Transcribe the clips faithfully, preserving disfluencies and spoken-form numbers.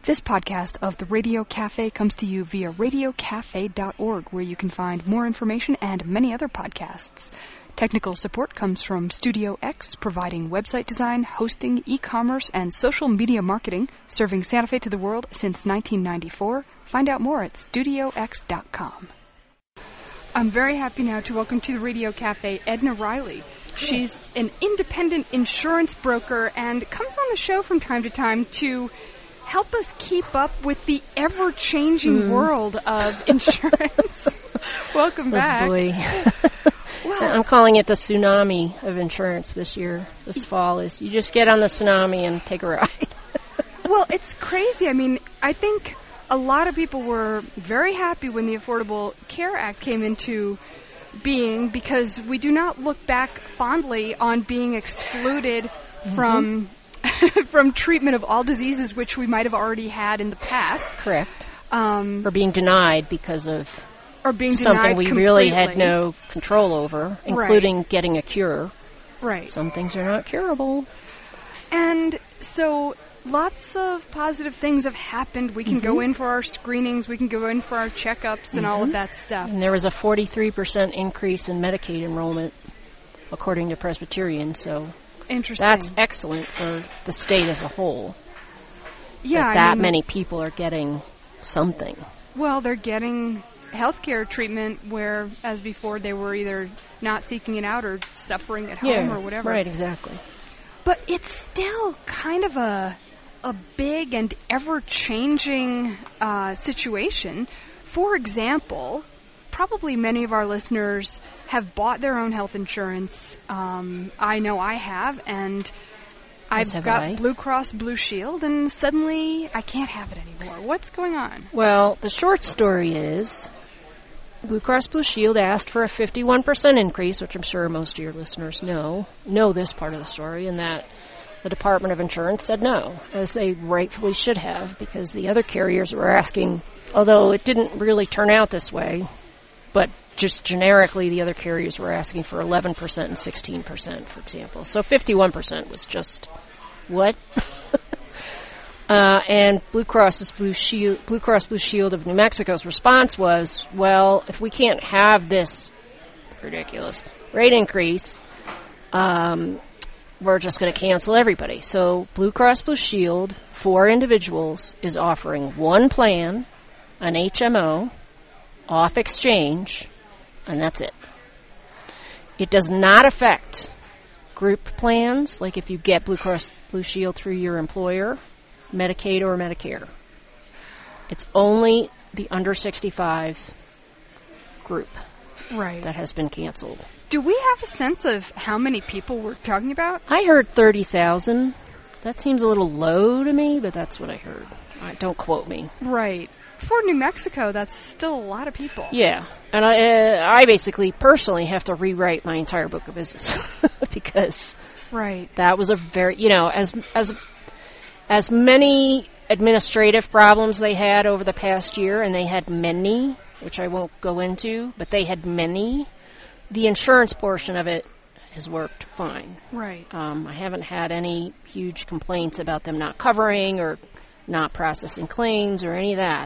This podcast of the Radio Cafe comes to you via radio cafe dot org, where you can find more information and many other podcasts. Technical support comes from Studio X, providing website design, hosting, e-commerce, and social media marketing, serving Santa Fe to the world since nineteen ninety-four. Find out more at studio x dot com. I'm very happy now to welcome to the Radio Cafe Edna Riley. She's an independent insurance broker and comes on the show from time to time to help us keep up with the ever-changing mm. world of insurance. Welcome oh back. Boy. Well, I'm calling it the tsunami of insurance this year, this fall. Is you just get on the tsunami and take a ride. Well, it's crazy. I mean, I think a lot of people were very happy when the Affordable Care Act came into being, because we do not look back fondly on being excluded mm-hmm. from from treatment of all diseases which we might have already had in the past. Correct. Um, or being denied because of or being something denied we completely. really had no control over, including right. getting a cure. Right. Some things are not curable. And so lots of positive things have happened. We can mm-hmm. go in for our screenings. We can go in for our checkups and mm-hmm. all of that stuff. And there was a forty-three percent increase in Medicaid enrollment, according to Presbyterian, so interesting. That's excellent for the state as a whole. Yeah, that, that I mean, many people are getting something. Well, they're getting healthcare treatment where, as before, they were either not seeking it out or suffering at yeah, home or whatever. Right, exactly. But it's still kind of a a big and ever-changing uh, situation. For example, probably many of our listeners have bought their own health insurance. Um, I know I have, and I've have got I. Blue Cross Blue Shield, and suddenly I can't have it anymore. What's going on? Well, the short story is Blue Cross Blue Shield asked for a fifty-one percent increase, which I'm sure most of your listeners know, know this part of the story, and that the Department of Insurance said no, as they rightfully should have, because the other carriers were asking, although it didn't really turn out this way, but just generically the other carriers were asking for eleven percent and sixteen percent, for example. So fifty-one percent was just, what? uh, and Blue Cross's Blue Shield, Blue Cross Blue Shield of New Mexico's response was, well, if we can't have this ridiculous rate increase, um, we're just going to cancel everybody. So Blue Cross Blue Shield for individuals is offering one plan, an H M O, off exchange, and that's it. It does not affect group plans, like if you get Blue Cross Blue Shield through your employer, Medicaid or Medicare. It's only the under sixty-five group right. that has been canceled. Do we have a sense of how many people we're talking about? I heard thirty thousand. That seems a little low to me, but that's what I heard. Right, don't quote me. Right. For New Mexico, that's still a lot of people. Yeah. And I, uh, I basically, personally, have to rewrite my entire book of business because right. that was a very, you know, as as as many administrative problems they had over the past year, and they had many, which I won't go into, but they had many. The insurance portion of it has worked fine. Right. Um, I haven't had any huge complaints about them not covering or not processing claims or any of that.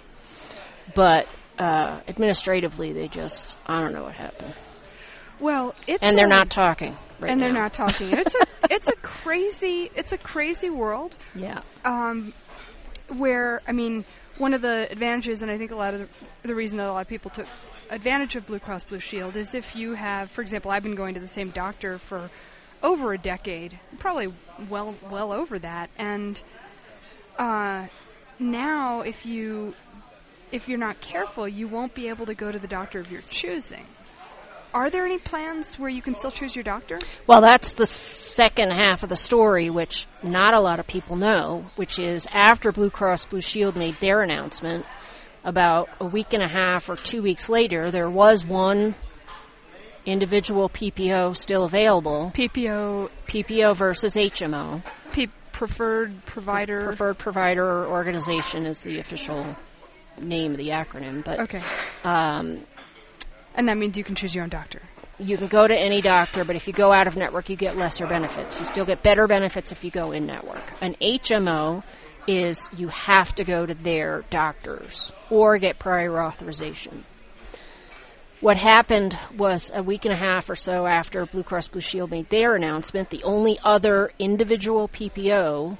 But uh, administratively, they just, I don't know what happened. Well, it's and they're a, not talking right and now. they're not talking. It's a it's a crazy it's a crazy world. Yeah. Um, where I mean, one of the advantages, and I think a lot of the, the reason that a lot of people took advantage of Blue Cross Blue Shield is if you have, for example, I've been going to the same doctor for over a decade, probably well well over that, and uh, now if you if you're not careful, you won't be able to go to the doctor of your choosing. Are there any plans where you can still choose your doctor? Well, that's the second half of the story, which not a lot of people know, which is after Blue Cross Blue Shield made their announcement, about a week and a half or two weeks later, there was one individual P P O still available. P P O P P O versus H M O. P- preferred provider. Preferred provider organization is the official name of the acronym. But okay. Um, and that means you can choose your own doctor. You can go to any doctor, but if you go out of network, you get lesser benefits. You still get better benefits if you go in network. An H M O is you have to go to their doctors or get prior authorization. What happened was a week and a half or so after Blue Cross Blue Shield made their announcement, the only other individual P P O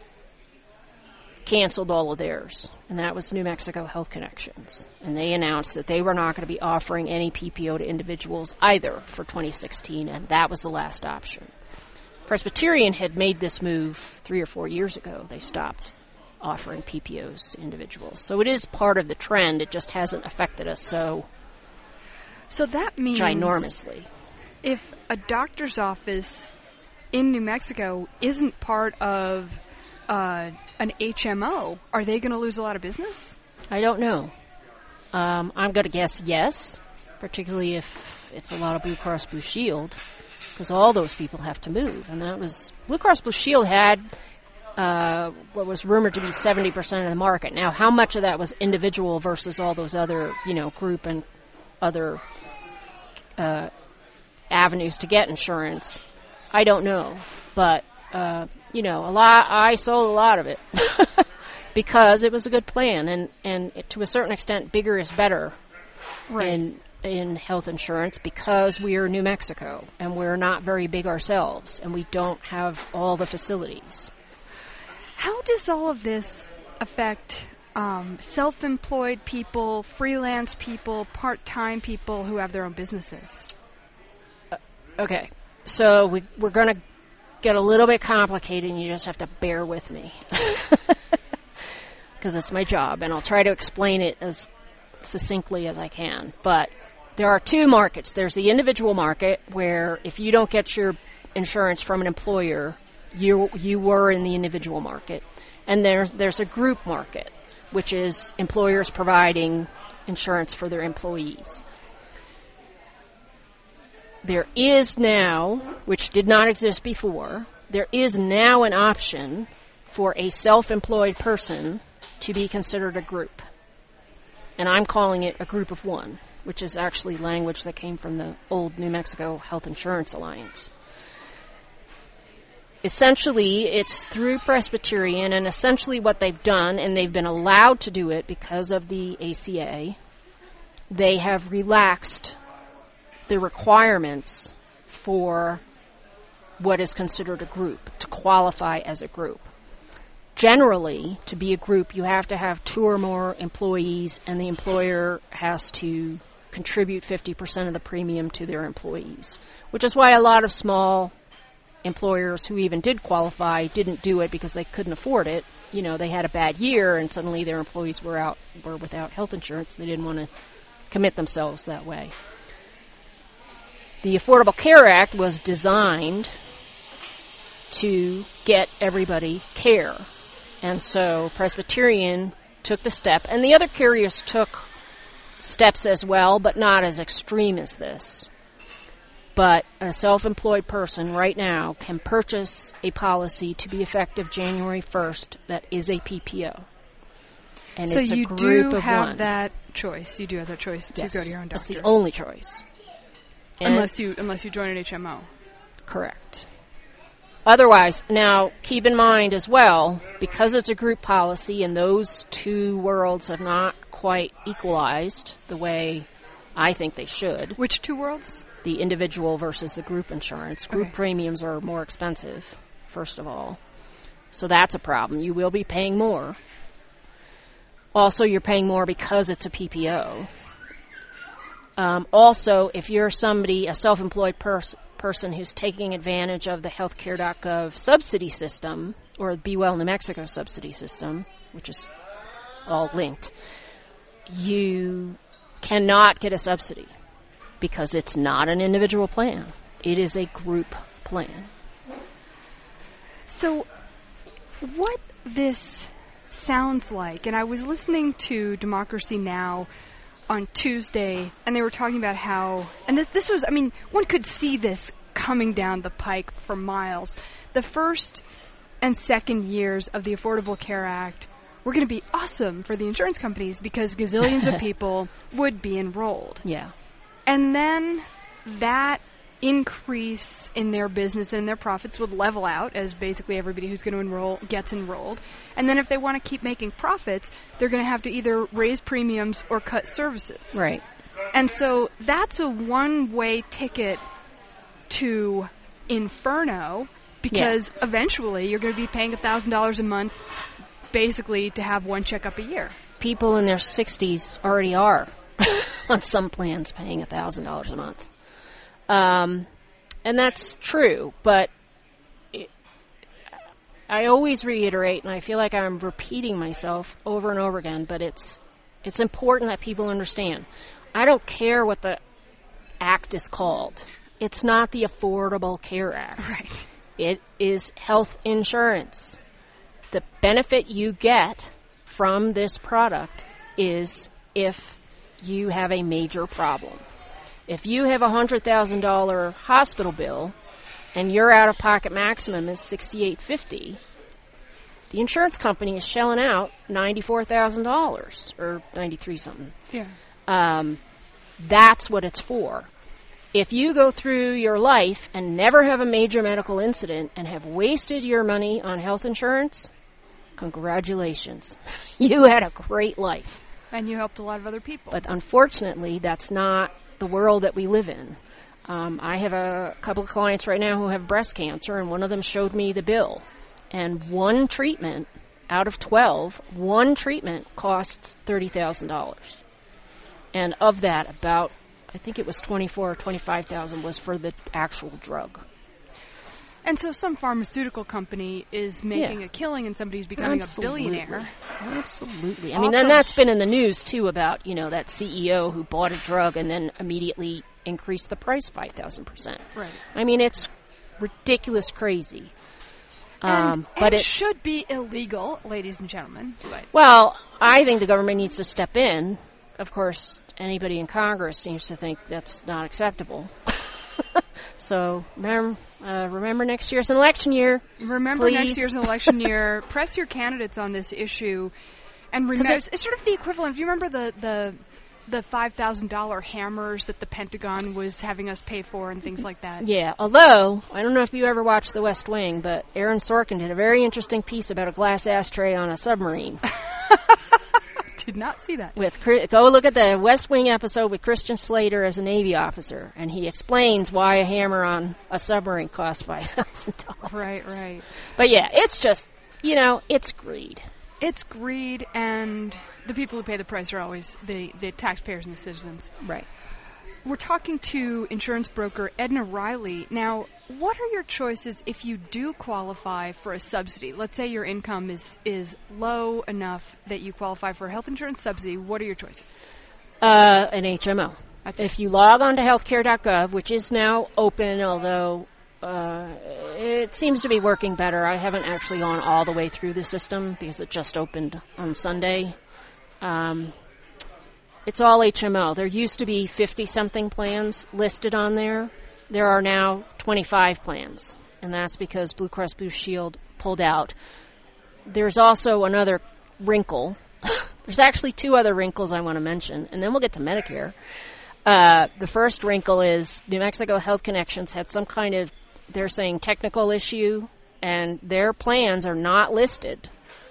canceled all of theirs, and that was New Mexico Health Connections. And they announced that they were not going to be offering any P P O to individuals either for twenty sixteen, and that was the last option. Presbyterian had made this move three or four years ago. They stopped offering P P Os to individuals. So it is part of the trend. It just hasn't affected us so So that means ginormously. If a doctor's office in New Mexico isn't part of uh, an H M O, are they going to lose a lot of business? I don't know. Um, I'm going to guess yes, particularly if it's a lot of Blue Cross Blue Shield, because all those people have to move. And that was Blue Cross Blue Shield had uh, what was rumored to be seventy percent of the market. Now, how much of that was individual versus all those other, you know, group and other uh, avenues to get insurance, I don't know. But, uh, you know, a lot. I sold a lot of it because it was a good plan. And, and it, to a certain extent, bigger is better Right. in, in health insurance because we are New Mexico and we're not very big ourselves and we don't have all the facilities. How does all of this affect Um, self-employed people, freelance people, part-time people who have their own businesses? Uh, okay, so we, we're going to get a little bit complicated, and you just have to bear with me. Because it's my job, and I'll try to explain it as succinctly as I can. But there are two markets. There's the individual market, where if you don't get your insurance from an employer, you you were in the individual market. And there's there's a group market, which is employers providing insurance for their employees. There is now, which did not exist before, there is now an option for a self-employed person to be considered a group. And I'm calling it a group of one, which is actually language that came from the old New Mexico Health Insurance Alliance. Essentially, it's through Presbyterian, and essentially what they've done, and they've been allowed to do it because of the A C A, they have relaxed the requirements for what is considered a group, to qualify as a group. Generally, to be a group, you have to have two or more employees, and the employer has to contribute fifty percent of the premium to their employees, which is why a lot of small employers who even did qualify didn't do it because they couldn't afford it. You know, they had a bad year and suddenly their employees were out were without health insurance. They didn't want to commit themselves that way. The Affordable Care Act was designed to get everybody care. And so Presbyterian took the step, and the other carriers took steps as well, but not as extreme as this. But a self-employed person right now can purchase a policy to be effective January first that is a P P O. And so it's a you group do of have one. that choice. You do have that choice to Yes. go to your own doctor. It's the only choice. And unless you unless you join an H M O. correct. Otherwise, now keep in mind as well, because it's a group policy and those two worlds have not quite equalized the way I think they should. Which two worlds? The individual versus the group insurance. Group Okay. premiums are more expensive, first of all. So that's a problem. You will be paying more. Also, you're paying more because it's a P P O. Um, also, if you're somebody, a self-employed pers- person who's taking advantage of the healthcare dot gov subsidy system, or the Be Well New Mexico subsidy system, which is all linked, you cannot get a subsidy because it's not an individual plan. It is a group plan. So, what this sounds like, and I was listening to Democracy Now! On Tuesday, and they were talking about how, and this, this was, I mean, one could see this coming down the pike for miles. The first and second years of the Affordable Care Act were going to be awesome for the insurance companies because gazillions of people would be enrolled. Yeah. And then that increase in their business and their profits would level out as basically everybody who's going to enroll gets enrolled. And then if they want to keep making profits, they're going to have to either raise premiums or cut services. Right. And so that's a one-way ticket to inferno, because yeah. eventually you're going to be paying one thousand dollars a month basically to have one checkup a year. People in their sixties already are on some plans paying one thousand dollars a month. Um, and that's true, but it, I always reiterate, and I feel like I'm repeating myself over and over again, but it's it's important that people understand. I don't care what the act is called. It's not the Affordable Care Act. Right. It is health insurance. The benefit you get from this product is if you have a major problem. If you have a one hundred thousand dollars hospital bill and your out-of-pocket maximum is sixty-eight fifty, the insurance company is shelling out ninety-four thousand dollars or ninety-three something. Yeah. Um, that's what it's for. If you go through your life and never have a major medical incident and have wasted your money on health insurance, congratulations. You had a great life. And you helped a lot of other people. But unfortunately, that's not the world that we live in. Um, I have a couple of clients right now who have breast cancer, and one of them showed me the bill. And one treatment out of twelve, one treatment costs thirty thousand dollars. And of that, about, I think it was twenty-four or twenty-five thousand was for the actual drug. And so some pharmaceutical company is making Yeah. a killing and somebody's becoming Absolutely. a billionaire. Absolutely. I mean, then that's been in the news, too, about, you know, that C E O who bought a drug and then immediately increased the price five thousand percent. Right. I mean, it's ridiculous crazy. And, Um, but and it should be illegal, ladies and gentlemen. But Well, I think the government needs to step in. Of course, anybody in Congress seems to think that's not acceptable. So remember, uh, remember next year's an election year. remember please. next year's an election year. Press your candidates on this issue. And remember, it- it's sort of the equivalent. If you remember the, the, the five thousand dollars hammers that the Pentagon was having us pay for and things like that. Yeah, although, I don't know if you ever watched The West Wing, but Aaron Sorkin did a very interesting piece about a glass ashtray on a submarine. Did not see that. With Go look at the West Wing episode with Christian Slater as a Navy officer, and he explains why a hammer on a submarine costs five thousand dollars. Right, right. But yeah, it's just, you know, it's greed. It's greed, and the people who pay the price are always the, the taxpayers and the citizens. Right. We're talking to insurance broker Edna Riley. Now, what are your choices if you do qualify for a subsidy? Let's say your income is, is low enough that you qualify for a health insurance subsidy. What are your choices? Uh, an H M O. That's if it. you log on to healthcare dot gov, which is now open, although uh, it seems to be working better. I haven't actually gone all the way through the system because it just opened on Sunday. Um, it's all H M O. There used to be fifty-something plans listed on there. There are now twenty-five plans, and that's because Blue Cross Blue Shield pulled out. There's also another wrinkle. There's actually two other wrinkles I want to mention, and then we'll get to Medicare. Uh, the first wrinkle is New Mexico Health Connections had some kind of, they're saying, technical issue, and their plans are not listed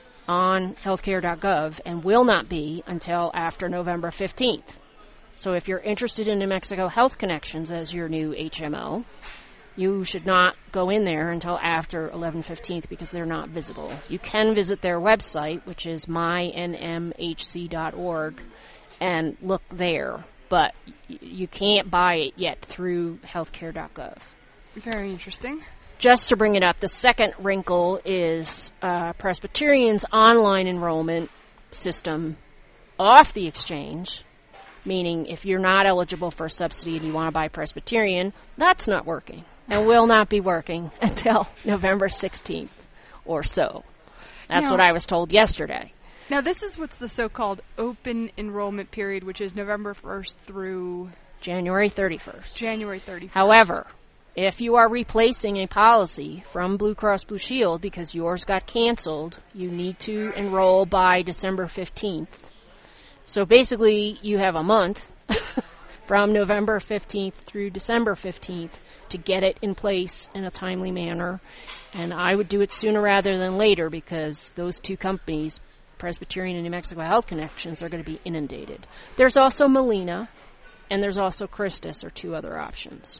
on healthcare dot gov and will not be until after November fifteenth. So if you're interested in New Mexico Health Connections as your new H M O, you should not go in there until after eleven fifteenth because they're not visible. You can visit their website, which is my n m h c dot org, and look there, but y- you can't buy it yet through healthcare dot gov. Very interesting. Just to bring it up, the second wrinkle is uh, Presbyterian's online enrollment system off the exchange, meaning if you're not eligible for a subsidy and you want to buy Presbyterian, that's not working and will not be working until November sixteenth or so. That's Now- what I was told yesterday. Now, this is what's the so-called open enrollment period, which is November first through January thirty-first. January thirty-first. However, if you are replacing a policy from Blue Cross Blue Shield because yours got canceled, you need to enroll by December fifteenth. So basically, you have a month from November fifteenth through December fifteenth to get it in place in a timely manner. And I would do it sooner rather than later because those two companies, Presbyterian and New Mexico Health Connections, are going to be inundated. There's also Molina, and there's also Christus, are two other options.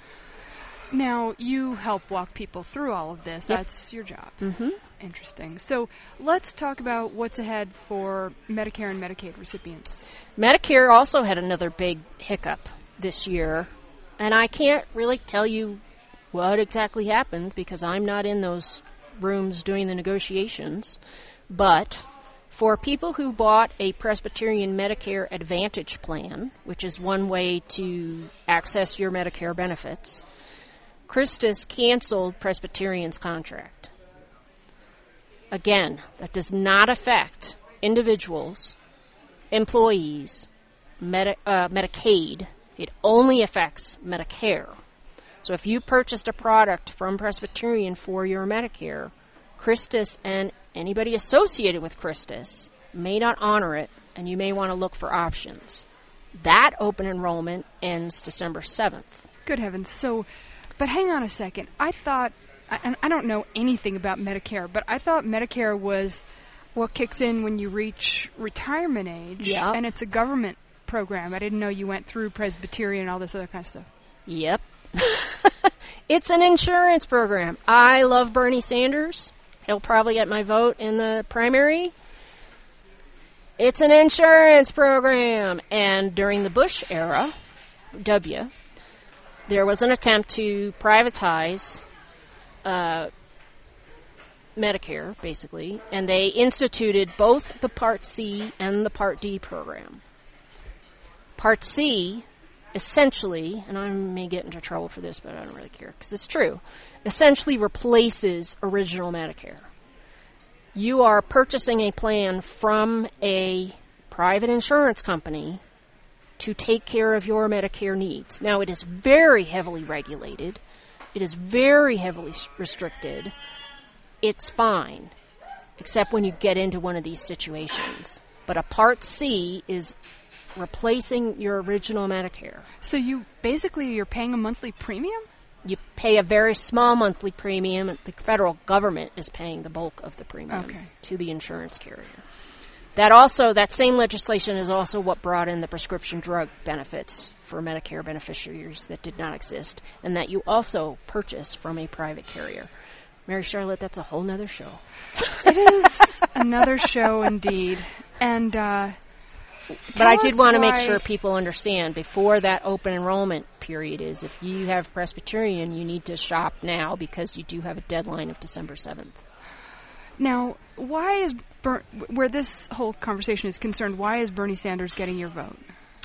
Now, you help walk people through all of this. Yep. That's your job. Mm-hmm. Interesting. So let's talk about what's ahead for Medicare and Medicaid recipients. Medicare also had another big hiccup this year, and I can't really tell you what exactly happened because I'm not in those rooms doing the negotiations. But for people who bought a Presbyterian Medicare Advantage plan, which is one way to access your Medicare benefits, Christus canceled Presbyterian's contract. Again, that does not affect individuals, employees, Medi- uh, Medicaid. It only affects Medicare. So if you purchased a product from Presbyterian for your Medicare, Christus and anybody associated with Christus may not honor it, and you may want to look for options. That open enrollment ends December seventh. Good heavens. So, but hang on a second. I thought, and I don't know anything about Medicare, but I thought Medicare was what kicks in when you reach retirement age, Yep. and it's a government program. I didn't know you went through Presbyterian and all this other kind of stuff. Yep. It's an insurance program. I love Bernie Sanders. He'll probably get my vote in the primary. It's an insurance program. And during the Bush era, W, there was an attempt to privatize uh, Medicare, basically, and they instituted both the Part C and the Part D program. Part C, essentially, and I may get into trouble for this, but I don't really care, because it's true, essentially replaces original Medicare. You are purchasing a plan from a private insurance company to take care of your Medicare needs. Now, it is very heavily regulated. It is very heavily restricted. It's fine, except when you get into one of these situations. But a Part C is replacing your original Medicare. So you basically you're paying a monthly premium? You pay a very small monthly premium. The federal government is paying the bulk of the premium Okay. to the insurance carrier. That also, that same legislation is also what brought in the prescription drug benefits for Medicare beneficiaries that did not exist, and that you also purchase from a private carrier. Mary Charlotte, that's a whole nother show. It is another show indeed. And uh But I did want to make why- sure people understand before that open enrollment period is if you have Presbyterian, you need to shop now because you do have a deadline of December seventh. Now, why is Ber- where this whole conversation is concerned, why is Bernie Sanders getting your vote?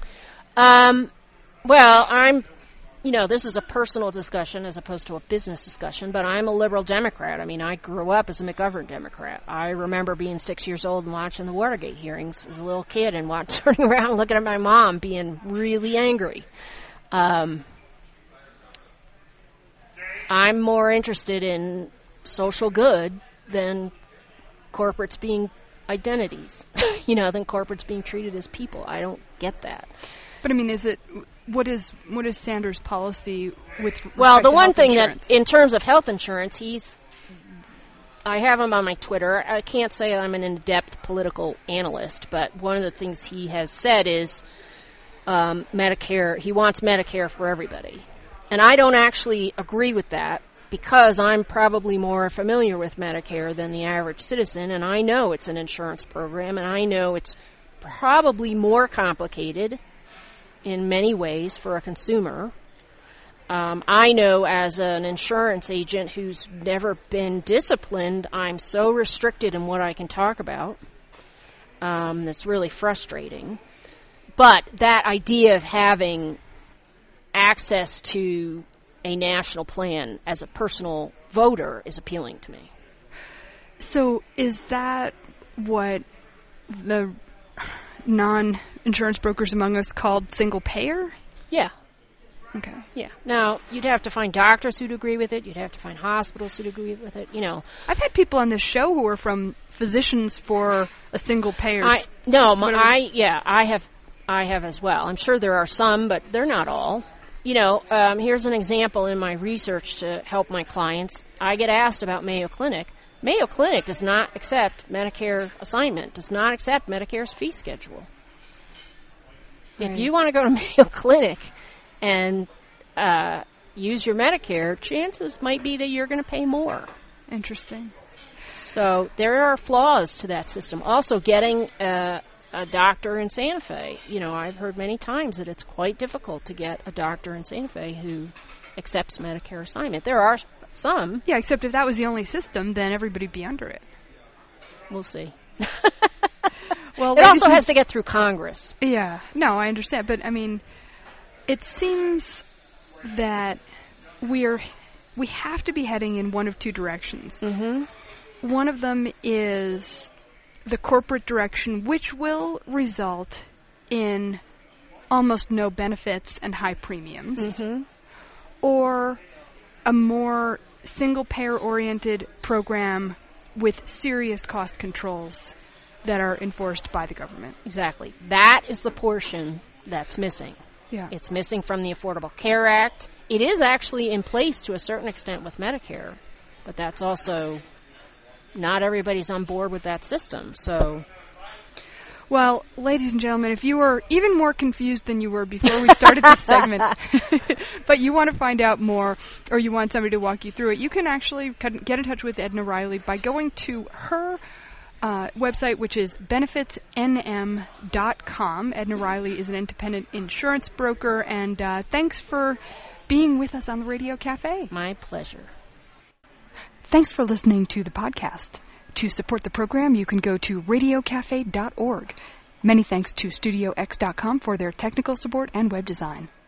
Um, well, I'm, you know, this is a personal discussion as opposed to a business discussion, but I'm a liberal Democrat. I mean, I grew up as a McGovern Democrat. I remember being six years old and watching the Watergate hearings as a little kid and watch, turning around and looking at my mom being really angry. Um, I'm more interested in social good than corporates being identities, you know, than corporates being treated as people. I don't get that. But I mean, is it what is what is Sanders' policy with respect Well, the to one health thing insurance? that, in terms of health insurance, he's, I have him on my Twitter. I can't say I'm an in-depth political analyst, but one of the things he has said is um, Medicare, he wants Medicare for everybody. And I don't actually agree with that because I'm probably more familiar with Medicare than the average citizen, and I know it's an insurance program, and I know it's probably more complicated in many ways for a consumer. Um, I know as an insurance agent who's never been disciplined, I'm so restricted in what I can talk about. Um, that's really frustrating. But that idea of having access to a national plan as a personal voter is appealing to me. So is that what the non-insurance brokers among us called single payer? Yeah. Okay. Yeah. Now, you'd have to find doctors who'd agree with it. You'd have to find hospitals who'd agree with it. You know, I've had people on this show who are from physicians for a single payer. I s- no, what my, are- I yeah, I have I have as well. I'm sure there are some, but they're not all. You know, um, here's an example in my research to help my clients. I get asked about Mayo Clinic. Mayo Clinic does not accept Medicare assignment, does not accept Medicare's fee schedule. Right. If you want to go to Mayo Clinic and uh, use your Medicare, chances might be that you're going to pay more. Interesting. So there are flaws to that system. Also, getting uh, a doctor in Santa Fe. You know, I've heard many times that it's quite difficult to get a doctor in Santa Fe who accepts Medicare assignment. There are some. Yeah, except if that was the only system, then everybody'd be under it. We'll see. Well, it also has to get through Congress. Yeah. No, I understand. But, I mean, it seems that we're we have to be heading in one of two directions. Mm-hmm. One of them is the corporate direction, which will result in almost no benefits and high premiums, mm-hmm. or a more single-payer-oriented program with serious cost controls that are enforced by the government. Exactly. That is the portion that's missing. Yeah. It's missing from the Affordable Care Act. It is actually in place to a certain extent with Medicare, but that's also not everybody's on board with that system. So, well, ladies and gentlemen, if you were even more confused than you were before we started this segment, but you want to find out more, or you want somebody to walk you through it, you can actually get in touch with Edna Riley by going to her uh, website, which is benefits n m dot com. Edna Riley is an independent insurance broker, and uh, thanks for being with us on the Radio Cafe. My pleasure. Thanks for listening to the podcast. To support the program, you can go to radio cafe dot org. Many thanks to studio x dot com for their technical support and web design.